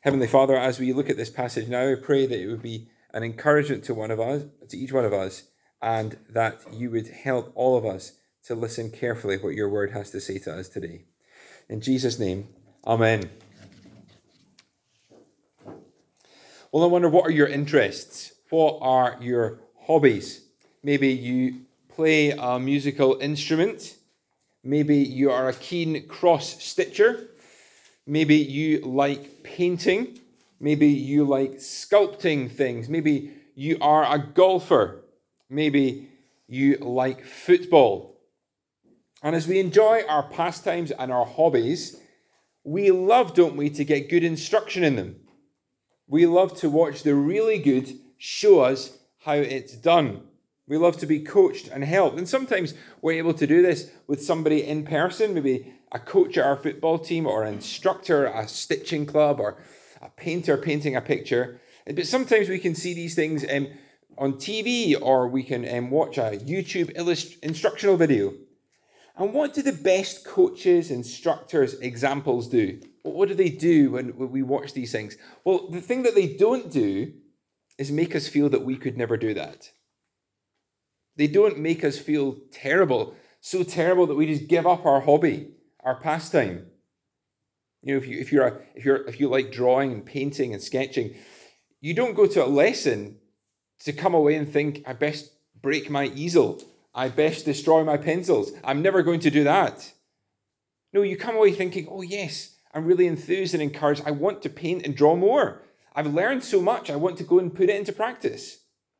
Heavenly Father, as we look at this passage now, I pray that it would be an encouragement to each one of us, and that you would help all of us to listen carefully what your word has to say to us today. In Jesus' name, amen. Well, I wonder, what are your interests? What are your hobbies? Maybe you play a musical instrument. Maybe you are a keen cross-stitcher. Maybe you like painting. Maybe you like sculpting things. Maybe you are a golfer. Maybe you like football. And as we enjoy our pastimes and our hobbies, we love, don't we, to get good instruction in them. We love to watch the really good show us how it's done. We love to be coached and helped. And sometimes we're able to do this with somebody in person, maybe a coach at our football team, or an instructor at a stitching club, or a painter painting a picture. But sometimes we can see these things on TV, or we can watch a YouTube instructional video. And what do the best coaches, instructors, examples do? What do they do when we watch these things? Well, the thing that they don't do is make us feel that we could never do that. They don't make us feel terrible, so terrible that we just give up our hobby, our pastime. You know, if you like drawing and painting and sketching, you don't go to a lesson to come away and think, I best break my easel. I best destroy my pencils. I'm never going to do that. No, you come away thinking, oh yes, I'm really enthused and encouraged. I want to paint and draw more. I've learned so much. I want to go and put it into practice.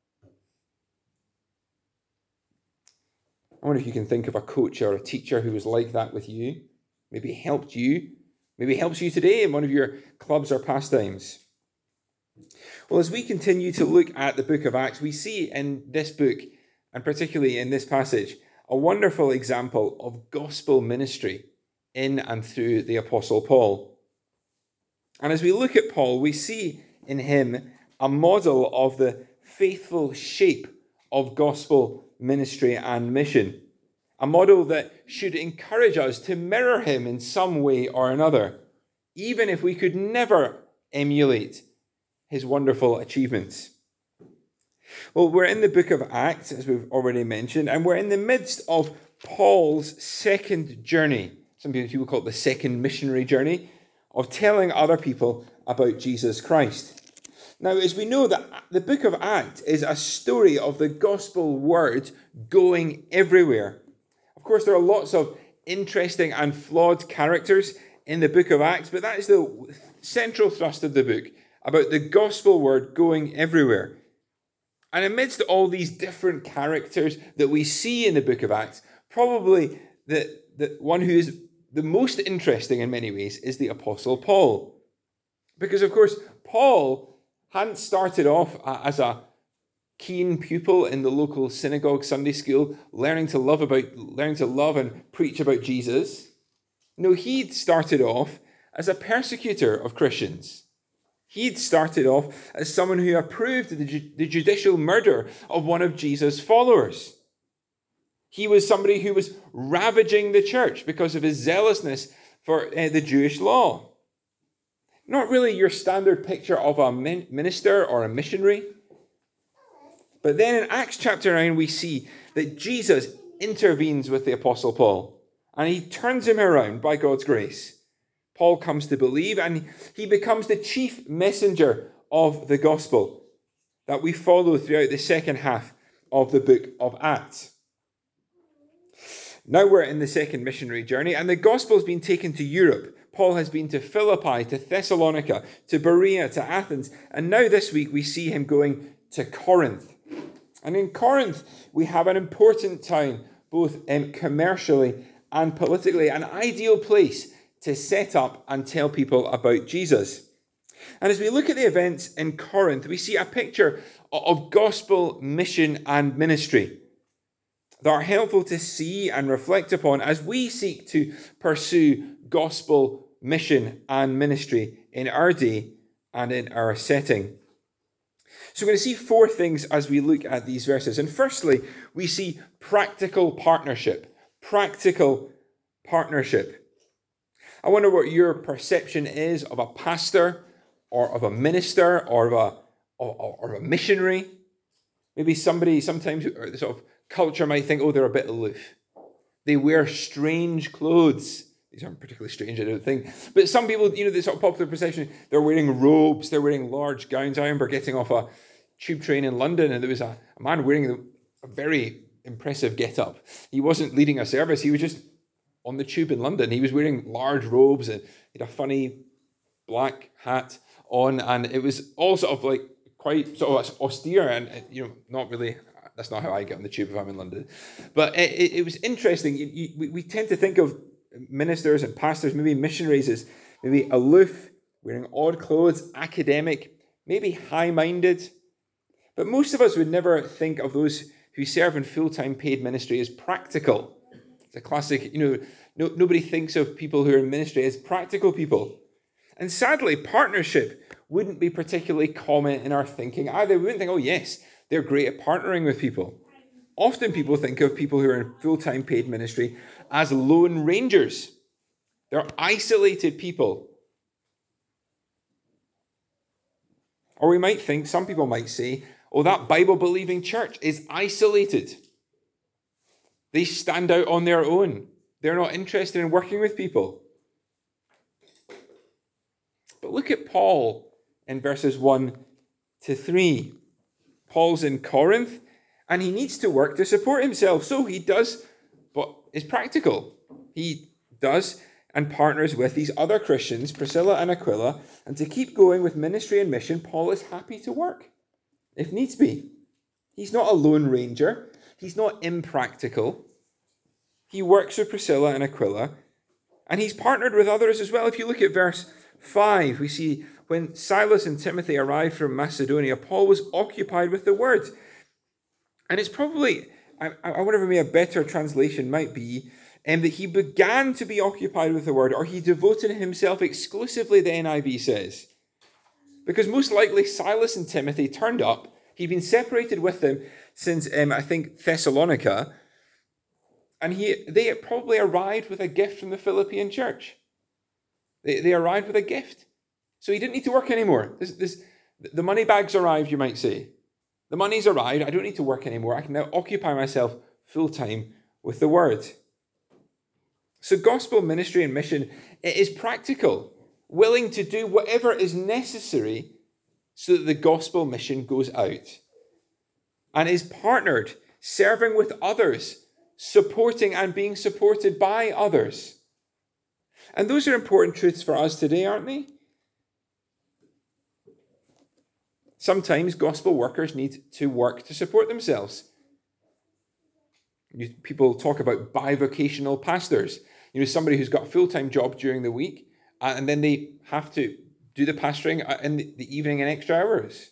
I wonder if you can think of a coach or a teacher who was like that with you. Maybe helped you. Maybe helps you today in one of your clubs or pastimes. Well, as we continue to look at the book of Acts, we see in this book, and particularly in this passage, a wonderful example of gospel ministry in and through the Apostle Paul. And as we look at Paul, we see in him a model of the faithful shape of gospel ministry and mission. A model that should encourage us to mirror him in some way or another, even if we could never emulate his wonderful achievements. Well, we're in the book of Acts, as we've already mentioned, and we're in the midst of Paul's second journey. Some people call it the second missionary journey, of telling other people about Jesus Christ. Now, as we know, that the book of Acts is a story of the gospel word going everywhere. Of course, there are lots of interesting and flawed characters in the book of Acts, but that is the central thrust of the book, about the gospel word going everywhere. And amidst all these different characters that we see in the book of Acts, probably the one who is the most interesting in many ways is the Apostle Paul. Because, of course, Paul hadn't started off as a keen pupil in the local synagogue Sunday school, learning to love and preach about Jesus. No, he'd started off as a persecutor of Christians. He'd started off as someone who approved the judicial murder of one of Jesus' followers. He was somebody who was ravaging the church because of his zealousness for the Jewish law. Not really your standard picture of a minister or a missionary. But then in Acts chapter 9, we see that Jesus intervenes with the Apostle Paul, and he turns him around by God's grace. Paul comes to believe, and he becomes the chief messenger of the gospel that we follow throughout the second half of the book of Acts. Now we're in the second missionary journey, and the gospel has been taken to Europe. Paul has been to Philippi, to Thessalonica, to Berea, to Athens, and now this week we see him going to Corinth. And in Corinth, we have an important town, both commercially and politically, an ideal place to set up and tell people about Jesus. And as we look at the events in Corinth, we see a picture of gospel mission and ministry that are helpful to see and reflect upon as we seek to pursue gospel mission and ministry in our day and in our setting. So we're going to see four things as we look at these verses. And firstly, we see practical partnership. Practical partnership. I wonder what your perception is of a pastor or of a minister or of a missionary. Maybe somebody sometimes, or the sort of culture might think, oh, they're a bit aloof. They wear strange clothes. These aren't particularly strange, I don't think. But some people, the sort of popular perception, they're wearing robes, they're wearing large gowns. I remember getting off a tube train in London, and there was a man wearing a very impressive get-up. He wasn't leading a service, he was just on the tube in London. He was wearing large robes, and he had a funny black hat on, and it was all sort of like quite sort of austere, and not really. That's not how I get on the tube if I'm in London. But it was interesting. We tend to think of ministers and pastors, maybe missionaries, as maybe aloof, wearing odd clothes, academic, maybe high-minded. But most of us would never think of those who serve in full-time paid ministry as practical. It's a classic, nobody thinks of people who are in ministry as practical people. And sadly, partnership wouldn't be particularly common in our thinking either. We wouldn't think, oh yes, they're great at partnering with people. Often people think of people who are in full-time paid ministry as lone rangers. They're isolated people. Or we might think, some people might say, oh, that Bible-believing church is isolated. They stand out on their own. They're not interested in working with people. But look at Paul in verses 1 to 3. Paul's in Corinth, and he needs to work to support himself. So he does what is practical. He does and partners with these other Christians, Priscilla and Aquila, and to keep going with ministry and mission, Paul is happy to work, if needs be. He's not a lone ranger. He's not impractical. He works with Priscilla and Aquila, and he's partnered with others as well. If you look at verse 5, we see when Silas and Timothy arrived from Macedonia, Paul was occupied with the word. And it's probably, I wonder if maybe a better translation might be, that he began to be occupied with the word, or he devoted himself exclusively, the NIV says. Because most likely Silas and Timothy turned up. He'd been separated with them since, I think, Thessalonica. And they probably arrived with a gift from the Philippian church. They arrived with a gift. So he didn't need to work anymore. The money bag's arrived, you might say. The money's arrived. I don't need to work anymore. I can now occupy myself full-time with the word. So gospel ministry and mission, it is practical, willing to do whatever is necessary so that the gospel mission goes out. And is partnered, serving with others, supporting and being supported by others. And those are important truths for us today, aren't they? Sometimes gospel workers need to work to support themselves. People talk about bivocational pastors. Somebody who's got a full-time job during the week, and then they have to do the pastoring in the evening and extra hours.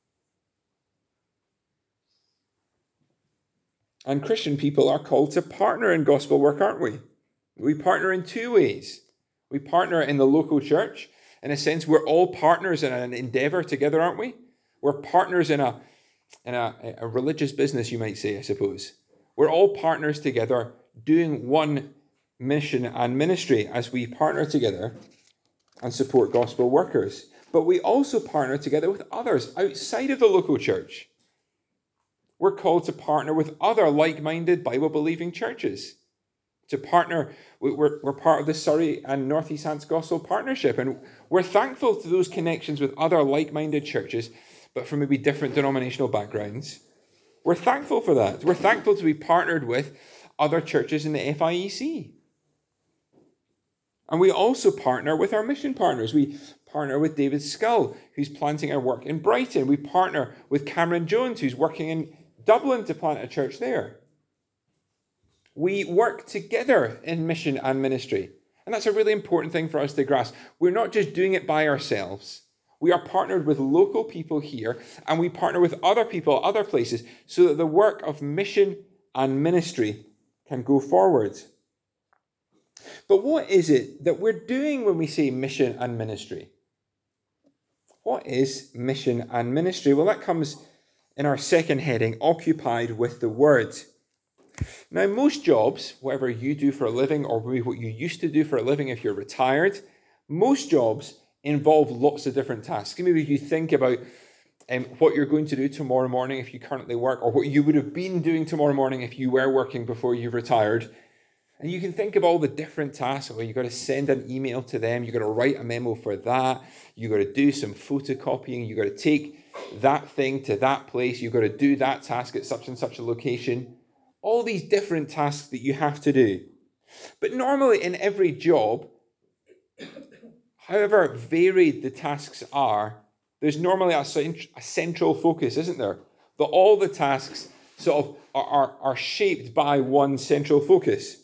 And Christian people are called to partner in gospel work, aren't we? We partner in two ways. We partner in the local church. In a sense, we're all partners in an endeavor together, aren't we? We're partners in a religious business, you might say, I suppose. We're all partners together doing one mission and ministry as we partner together and support gospel workers. But we also partner together with others outside of the local church. We're called to partner with other like-minded Bible-believing churches. To partner, we're part of the Surrey and North East Hants Gospel Partnership, and we're thankful to those connections with other like-minded churches, but from maybe different denominational backgrounds. We're thankful for that. We're thankful to be partnered with other churches in the FIEC. And we also partner with our mission partners. We partner with David Scull, who's planting our work in Brighton. We partner with Cameron Jones, who's working in Dublin to plant a church there. We work together in mission and ministry. And that's a really important thing for us to grasp. We're not just doing it by ourselves. We are partnered with local people here, and we partner with other people, other places, so that the work of mission and ministry can go forward. But what is it that we're doing when we say mission and ministry? What is mission and ministry? Well, that comes in our second heading, occupied with the word. Now, most jobs, whatever you do for a living, or maybe what you used to do for a living if you're retired, most jobs involve lots of different tasks. Maybe if you think about what you're going to do tomorrow morning if you currently work, or what you would have been doing tomorrow morning if you were working before you've retired. And you can think of all the different tasks. Well, you've got to send an email to them. You've got to write a memo for that. You've got to do some photocopying. You've got to take that thing to that place. You've got to do that task at such and such a location. All these different tasks that you have to do. But normally in every job, however varied the tasks are, there's normally a central focus, isn't there? That all the tasks sort of are shaped by one central focus.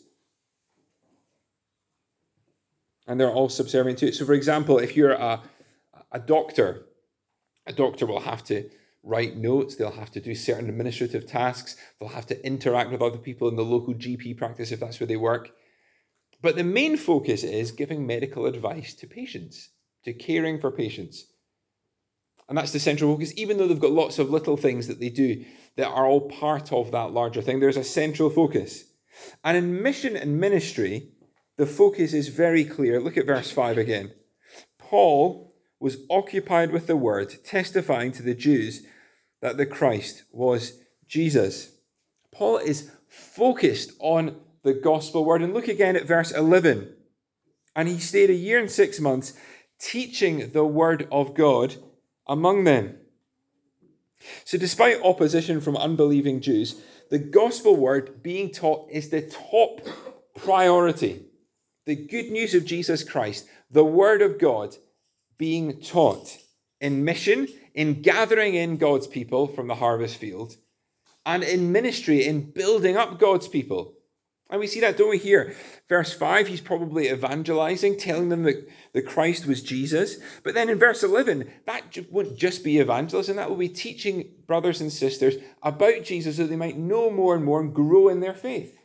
And they're all subservient to it. So for example, if you're a doctor will have to write notes, they'll have to do certain administrative tasks, they'll have to interact with other people in the local GP practice if that's where they work. But the main focus is giving medical advice to patients, to caring for patients. And that's the central focus, even though they've got lots of little things that they do that are all part of that larger thing. There's a central focus. And in mission and ministry, the focus is very clear. Look at verse 5 again. Paul was occupied with the word, testifying to the Jews that the Christ was Jesus. Paul is focused on the gospel word. And look again at verse 11. And he stayed 1 year and 6 months teaching the word of God among them. So despite opposition from unbelieving Jews, the gospel word being taught is the top priority. The good news of Jesus Christ, the word of God being taught in mission, in gathering in God's people from the harvest field, and in ministry, in building up God's people. And we see that, don't we, here? Verse 5, he's probably evangelizing, telling them that the Christ was Jesus. But then in verse 11, that won't just be evangelism, that will be teaching brothers and sisters about Jesus so they might know more and more and grow in their faith.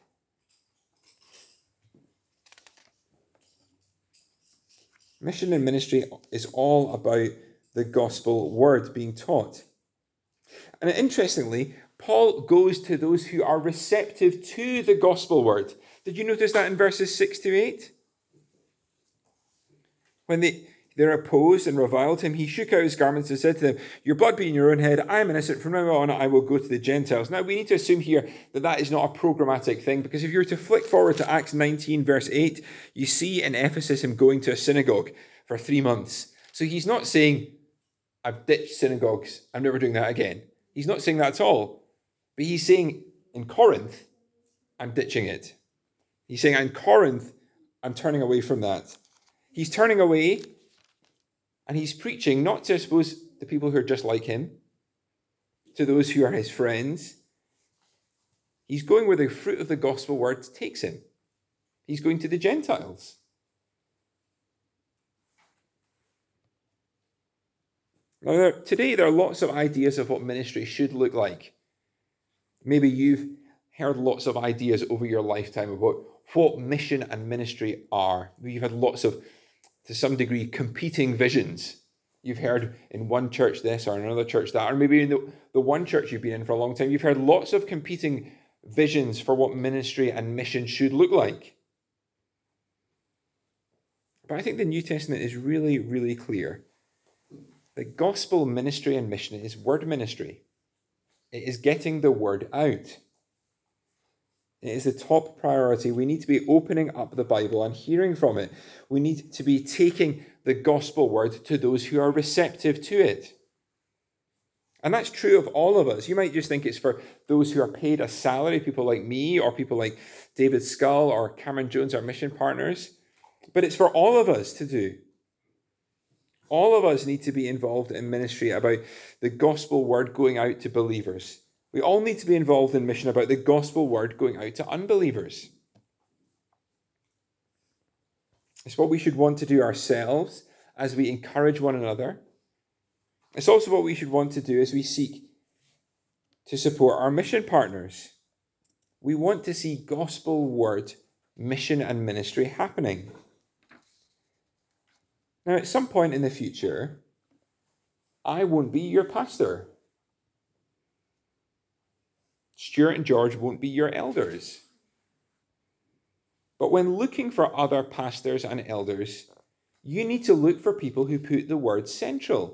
Mission and ministry is all about the gospel word being taught. And interestingly, Paul goes to those who are receptive to the gospel word. Did you notice that in verses 6 to 8? When they're opposed and reviled him, he shook out his garments and said to them, "Your blood be in your own head. I am innocent. From now on, I will go to the Gentiles." Now, we need to assume here that that is not a programmatic thing, because if you were to flick forward to Acts 19, verse 8, you see in Ephesus him going to a synagogue for 3 months. So he's not saying, "I've ditched synagogues. I'm never doing that again." He's not saying that at all. But he's saying, in Corinth, I'm ditching it. He's saying, in Corinth, I'm turning away from that. He's turning away, and he's preaching not to, I suppose, the people who are just like him, to those who are his friends. He's going where the fruit of the gospel word takes him. He's going to the Gentiles. Now, today there are lots of ideas of what ministry should look like. Maybe you've heard lots of ideas over your lifetime about what mission and ministry are. Maybe you've had lots of, to some degree, competing visions. You've heard in one church this or in another church that, or maybe in the one church you've been in for a long time, you've heard lots of competing visions for what ministry and mission should look like. But I think the New Testament is really, really clear. The gospel ministry and mission is word ministry. It is getting the word out. It is the top priority. We need to be opening up the Bible and hearing from it. We need to be taking the gospel word to those who are receptive to it. And that's true of all of us. You might just think it's for those who are paid a salary, people like me or people like David Scull or Cameron Jones, our mission partners. But it's for all of us to do. All of us need to be involved in ministry about the gospel word going out to believers. We all need to be involved in mission about the gospel word going out to unbelievers. It's what we should want to do ourselves as we encourage one another. It's also what we should want to do as we seek to support our mission partners. We want to see gospel word, mission and ministry happening. Now, at some point in the future, I won't be your pastor. Stuart and George won't be your elders. But when looking for other pastors and elders, You need to look for people who put the word central,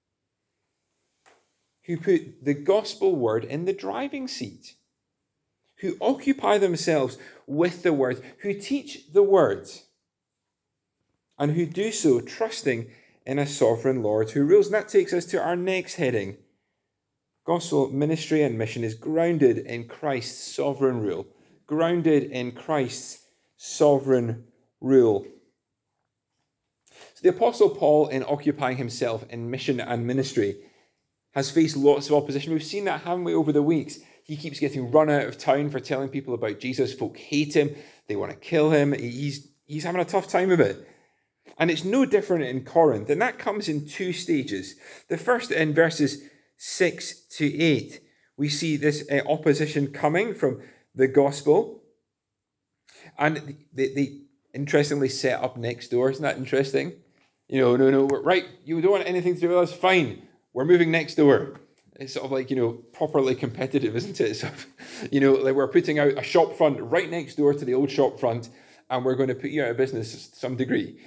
who put the gospel word in the driving seat, who occupy themselves with the word, who teach the word, and who do so trusting in a sovereign Lord who rules. And that takes us to our next heading. Gospel ministry and mission is grounded in Christ's sovereign rule. Grounded in Christ's sovereign rule. So the Apostle Paul, in occupying himself in mission and ministry, has faced lots of opposition. We've seen that, haven't we, over the weeks? He keeps getting run out of town for telling people about Jesus. Folk hate him. They want to kill him. He's having a tough time of it. And it's no different in Corinth. And that comes in two stages. The first, in verses 6 to 8, we see this opposition coming from the gospel. And they interestingly set up next door. Isn't that interesting? No, right, you don't want anything to do with us? Fine, we're moving next door. It's sort of like, properly competitive, isn't it? So, like we're putting out a shop front right next door to the old shop front, and we're going to put you out of business to some degree.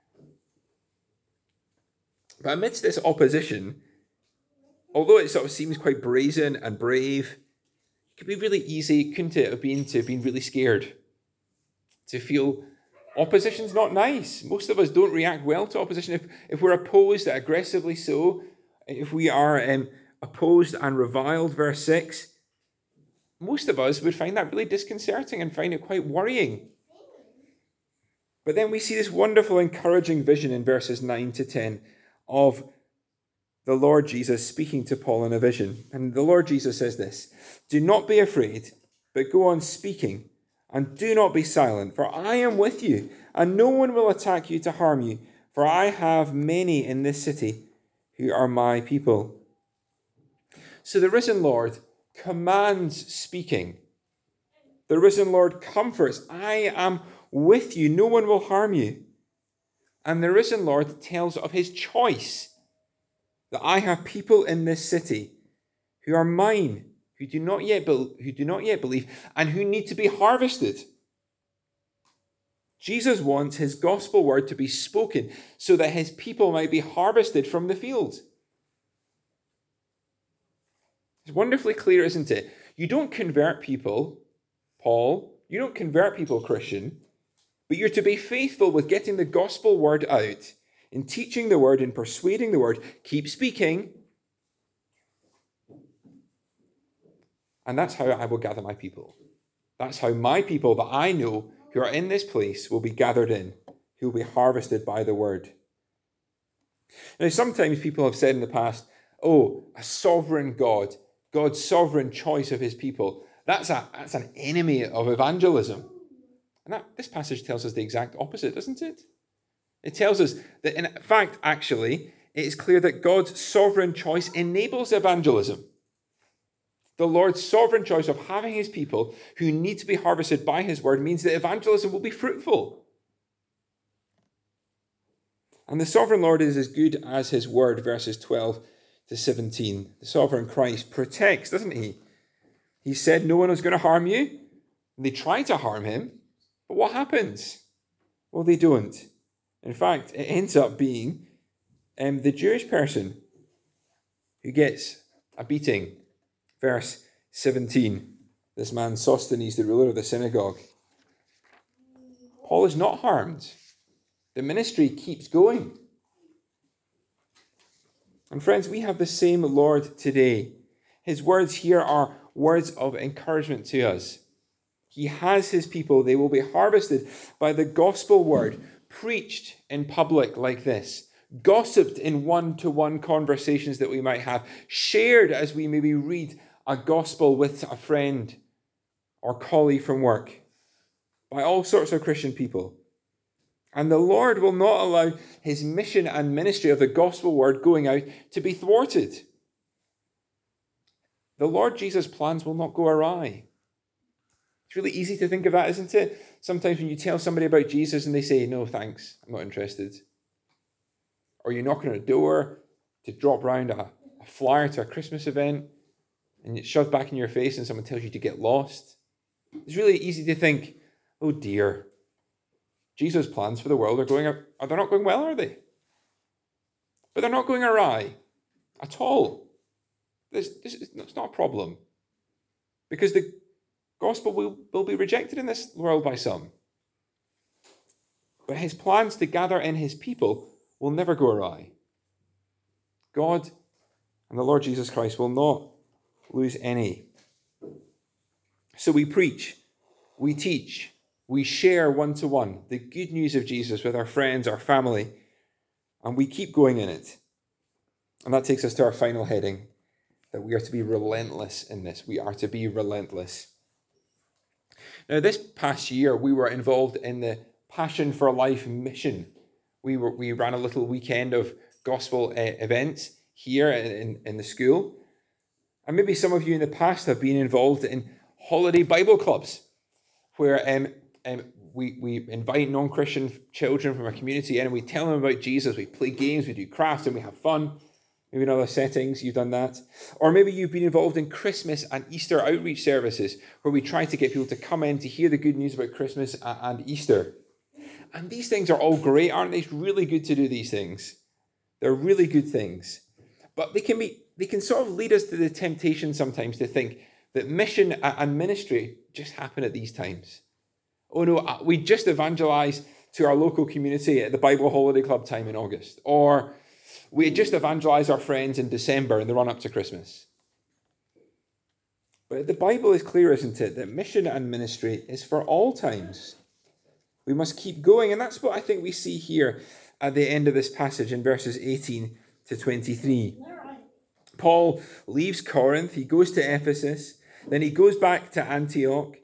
But amidst this opposition, although it sort of seems quite brazen and brave, it could be really easy, couldn't it, to have been really scared, to feel opposition's not nice. Most of us don't react well to opposition. If we're opposed, aggressively so, if we are opposed and reviled, verse 6, most of us would find that really disconcerting and find it quite worrying. But then we see this wonderful, encouraging vision in verses 9 to 10 of the Lord Jesus speaking to Paul in a vision. And the Lord Jesus says this: "Do not be afraid, but go on speaking, and do not be silent, for I am with you, and no one will attack you to harm you, for I have many in this city who are my people." So the risen Lord commands speaking. The risen Lord comforts. I am with you, no one will harm you. And the risen Lord tells of his choice, that I have people in this city who are mine, who do not yet believe, and who need to be harvested. Jesus wants his gospel word to be spoken so that his people might be harvested from the field. It's wonderfully clear, isn't it? You don't convert people, Paul. You don't convert people, Christian. But you're to be faithful with getting the gospel word out, in teaching the word, in persuading the word. Keep speaking. And that's how I will gather my people. That's how my people that I know who are in this place will be gathered in, who will be harvested by the word. Now, sometimes people have said in the past, a sovereign God, God's sovereign choice of his people, that's an enemy of evangelism. And this passage tells us the exact opposite, doesn't it? It tells us that, in fact, actually, it is clear that God's sovereign choice enables evangelism. The Lord's sovereign choice of having his people who need to be harvested by his word means that evangelism will be fruitful. And the sovereign Lord is as good as his word, verses 12 to 17. The sovereign Christ protects, doesn't he? He said no one was going to harm you. And they try to harm him. But what happens? Well, they don't. In fact, it ends up being the Jewish person who gets a beating. Verse 17, this man Sosthenes, the ruler of the synagogue. Paul is not harmed. The ministry keeps going. And friends, we have the same Lord today. His words here are words of encouragement to us. He has his people. They will be harvested by the gospel word, preached in public like this, gossiped in one-to-one conversations that we might have, shared as we maybe read a gospel with a friend or colleague from work, by all sorts of Christian people. And the Lord will not allow his mission and ministry of the gospel word going out to be thwarted. The Lord Jesus' plans will not go awry. It's really easy to think of that, isn't it? Sometimes when you tell somebody about Jesus and they say, no, thanks, I'm not interested. Or you knock on a door to drop round a flyer to a Christmas event and it's shoved back in your face and someone tells you to get lost. It's really easy to think, oh dear, Jesus' plans for the world are they're not going well, are they? But they're not going awry at all. It's not a problem. Because the gospel will be rejected in this world by some. But his plans to gather in his people will never go awry. God and the Lord Jesus Christ will not lose any. So we preach, we teach, we share one-to-one the good news of Jesus with our friends, our family, and we keep going in it. And that takes us to our final heading, that we are to be relentless in this. We are to be relentless. Now, this past year, we were involved in the Passion for Life mission. We ran a little weekend of gospel events here in the school. And maybe some of you in the past have been involved in holiday Bible clubs, where we invite non-Christian children from our community in and we tell them about Jesus. We play games, we do crafts, and we have fun. Maybe in other settings you've done that. Or maybe you've been involved in Christmas and Easter outreach services, where we try to get people to come in to hear the good news about Christmas and Easter. And these things are all great, aren't they? It's really good to do these things. They're really good things. But they can sort of lead us to the temptation sometimes to think that mission and ministry just happen at these times. Oh no, we just evangelize to our local community at the Bible Holiday Club time in August. Or we just evangelize our friends in December in the run-up to Christmas. But the Bible is clear, isn't it, that mission and ministry is for all times. We must keep going, and that's what I think we see here at the end of this passage in verses 18 to 23. Paul leaves Corinth, he goes to Ephesus, then he goes back to Antioch.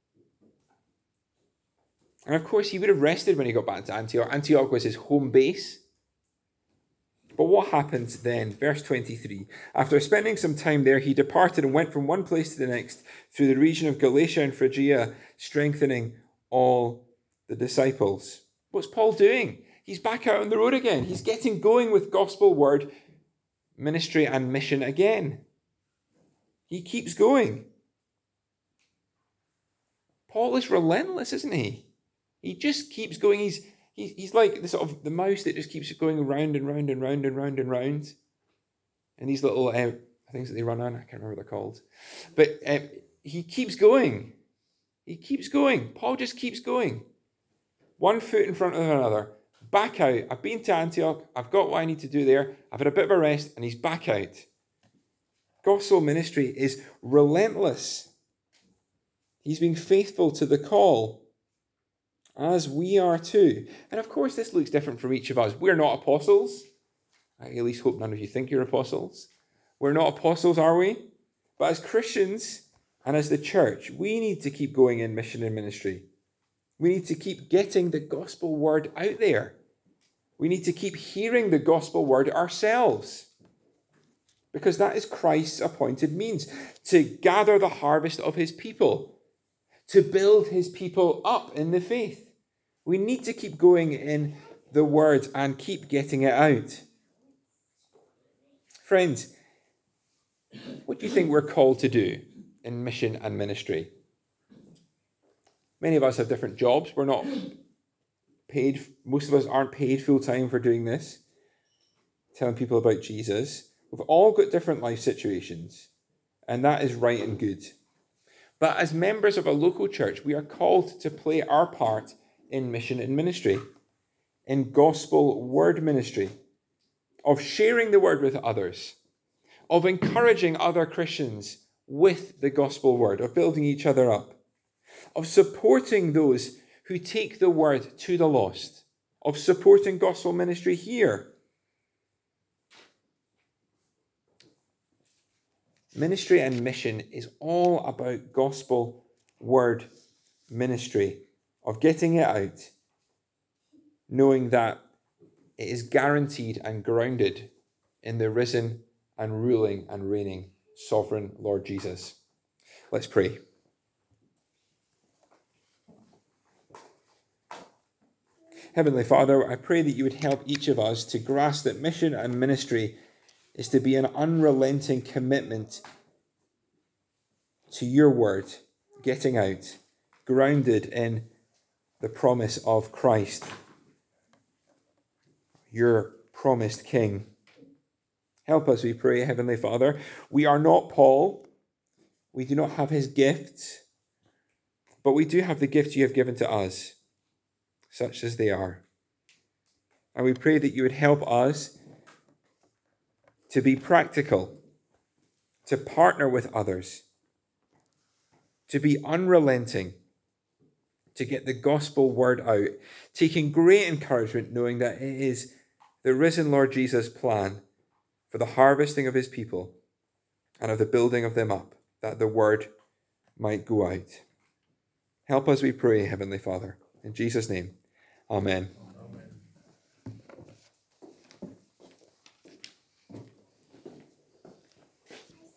And of course, he would have rested when he got back to Antioch. Antioch was his home base. But what happens then? Verse 23. After spending some time there, he departed and went from one place to the next through the region of Galatia and Phrygia, strengthening all the disciples. What's Paul doing? He's back out on the road again. He's getting going with gospel word, ministry and mission again. He keeps going. Paul is relentless, isn't he? He just keeps going. He's like the sort of the mouse that just keeps going round and round and round and round and round. And these little things that they run on, I can't remember what they're called. But he keeps going. He keeps going. Paul just keeps going. One foot in front of another. Back out. I've been to Antioch. I've got what I need to do there. I've had a bit of a rest, and he's back out. Gospel ministry is relentless. He's being faithful to the call, as we are too. And of course, this looks different from each of us. We're not apostles. I at least hope none of you think you're apostles. We're not apostles, are we? But as Christians and as the church, we need to keep going in mission and ministry. We need to keep getting the gospel word out there. We need to keep hearing the gospel word ourselves. Because that is Christ's appointed means, to gather the harvest of his people, to build his people up in the faith. We need to keep going in the word and keep getting it out. Friends, what do you think we're called to do in mission and ministry? Many of us have different jobs. We're not paid. Most of us aren't paid full-time for doing this, telling people about Jesus. We've all got different life situations, and that is right and good. But as members of a local church, we are called to play our part in mission and ministry, in gospel word ministry, of sharing the word with others, of encouraging other Christians with the gospel word, of building each other up, of supporting those who take the word to the lost, of supporting gospel ministry here. Ministry and mission is all about gospel word ministry, of getting it out, knowing that it is guaranteed and grounded in the risen and ruling and reigning sovereign Lord Jesus. Let's pray. Heavenly Father, I pray that you would help each of us to grasp that mission and ministry is to be an unrelenting commitment to your word, getting out, grounded in the promise of Christ, your promised King. Help us, we pray, Heavenly Father. We are not Paul. We do not have his gifts, but we do have the gifts you have given to us, such as they are. And we pray that you would help us to be practical, to partner with others, to be unrelenting, to get the gospel word out, taking great encouragement knowing that it is the risen Lord Jesus' plan for the harvesting of his people and of the building of them up, that the word might go out. Help us, we pray, Heavenly Father. In Jesus' name, amen.